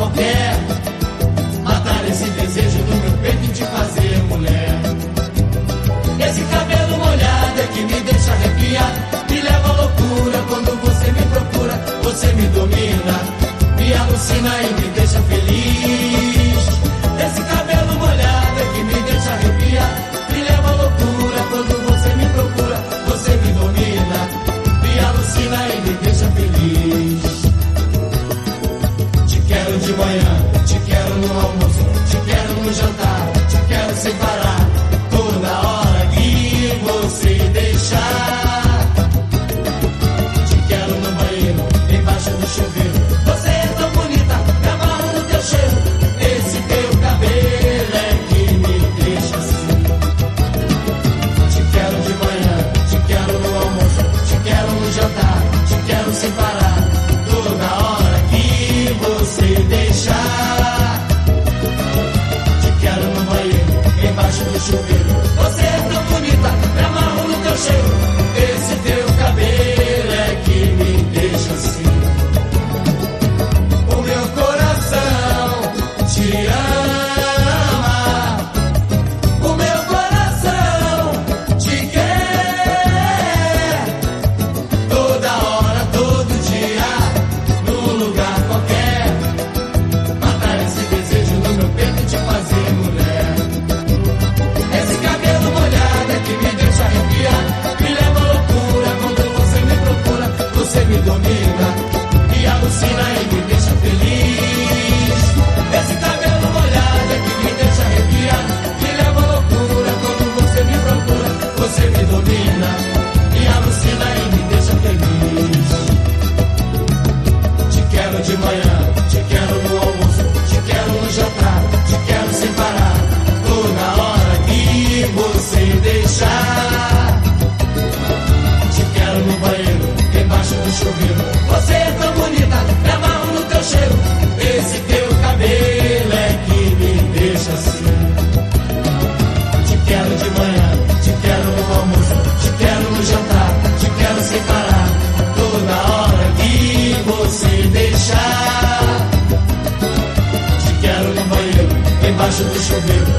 qualquer, matar esse desejo do meu peito e te fazer mulher. Esse cabelo molhado é que me deixa arrepiar, me leva à loucura quando você me procura. Você me domina, me alucina e me deixa feliz. Esse cabelo molhado é que me deixa arrepiar, me leva à loucura quando você me procura. Você me domina, me alucina e me deixa feliz. Te quero de manhã, te quero no almoço, te quero no jantar, te quero sem parar, toda hora que você deixar. Te quero no banheiro, embaixo do chuveiro. Você é tão bonita, me amarro no teu cheiro. Esse teu cabelo é que me deixa assim. Te quero de manhã, te quero no almoço, te quero no jantar, te quero sem parar, toda hora que você deixar. Te quero no banheiro, embaixo do chuveiro. Você é tão bonita, me amarro no teu cheiro. Esse teu cabelo é que me deixa assim. O meu coração te ama, o meu coração te quer. Toda hora, todo dia, num lugar qualquer, matar esse desejo no meu peito e te fazer mulher. Esse cabelo molhado é que me deixa arrepiar, me leva à loucura quando você me procura. Você me domina, me alucina e me deixa feliz. Esse cabelo molhado é que me deixa arrepiar, me leva à loucura quando você me procura. Você me domina, me alucina e me deixa feliz. Te quero de manhã, te quero no almoço, te quero no jantar, te quero sem parar, toda hora que você deixar. Te quero no banheiro, embaixo do chuveiro. Você é tão bonita, me amarro no teu cheiro. Esse teu cabelo é que me deixa assim. Te quero de manhã, te quero no almoço, te quero no jantar, te quero sem parar, toda hora que você deixar. Te quero no banheiro, embaixo do chuveiro.